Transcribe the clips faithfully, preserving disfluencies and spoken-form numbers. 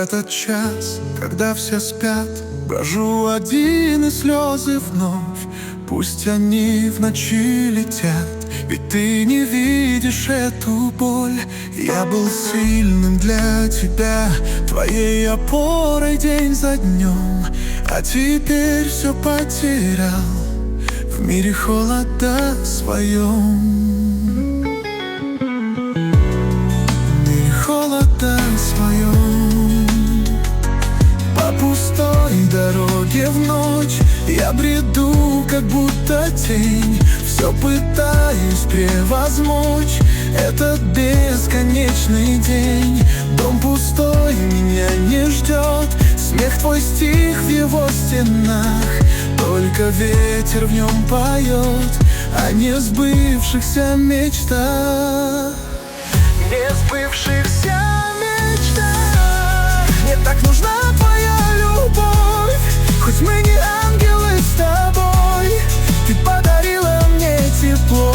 этот час, когда все спят, брожу один, и слезы вновь. Пусть они в ночи летят, ведь ты не видишь эту боль. Я был сильным для тебя, твоей опорой день за днем, а теперь все потерял в мире холода своем. В мире холода своем. По пустой дороге в ночь я бреду, как будто тень. Все пытаюсь превозмочь этот бесконечный день. Дом пустой меня не ждет, смех твой стих в его стенах. Только ветер в нем поет о несбывшихся мечтах. Несбывшихся мечтах. Мне так нужна твоя любовь, хоть мы не ангелы с тобой. Ты подарила мне тепло,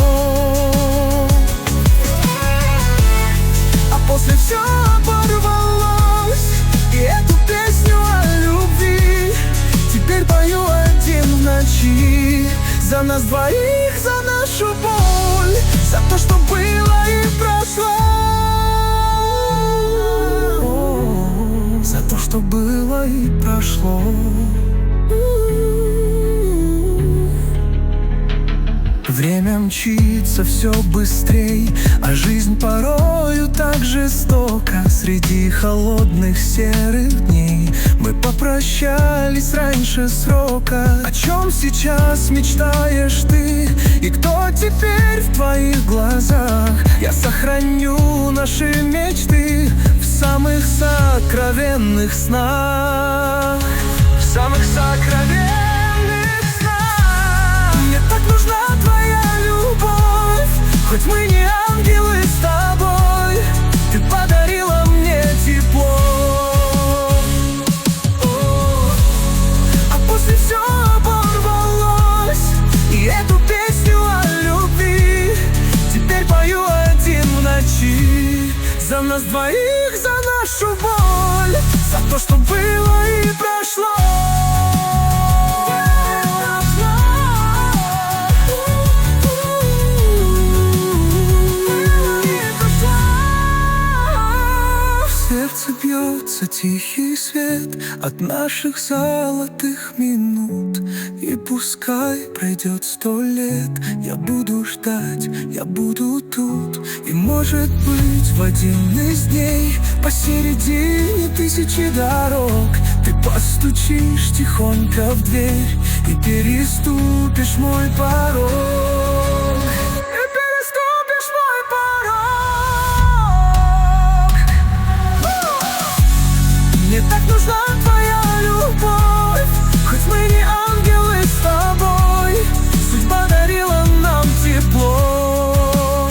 а после все оборвалось. И эту песню о любви теперь пою один в ночи. За нас двоих, за нашу боль, за то, что было и прошло. За то, что было и прошло. Время мчится все быстрей, а жизнь порою так жестока. Среди холодных серых дней мы попрощались раньше срока. О чем сейчас мечтаешь ты, и кто теперь в твоих глазах? Я сохраню наши мечты в самых сокровенных снах. В самых сокровенных. Хоть мы не ангелы с тобой, ты подарила мне тепло. А после все оборвалось, и эту песню о любви теперь пою один в ночи. За нас двоих, за нашу боль, за то, что было и прошло. Бьется тихий свет от наших золотых минут. И пускай пройдет сто лет, я буду ждать, я буду тут. И может быть в один из дней посередине тысячи дорог ты постучишь тихонько в дверь и переступишь мой порог. Мне так нужна твоя любовь, хоть мы не ангелы с тобой. Судьба дарила нам тепло,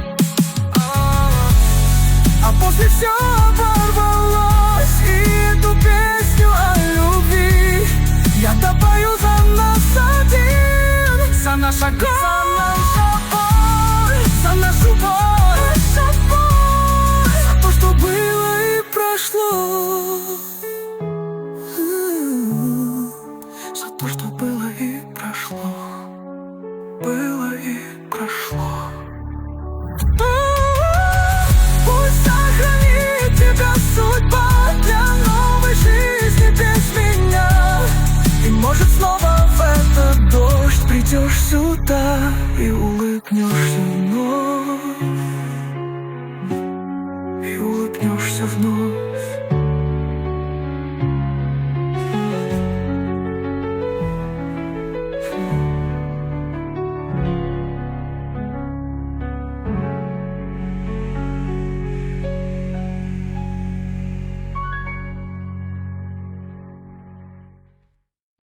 а после все оборвалось. И эту песню о любви я допою за нас один, за наш огонь.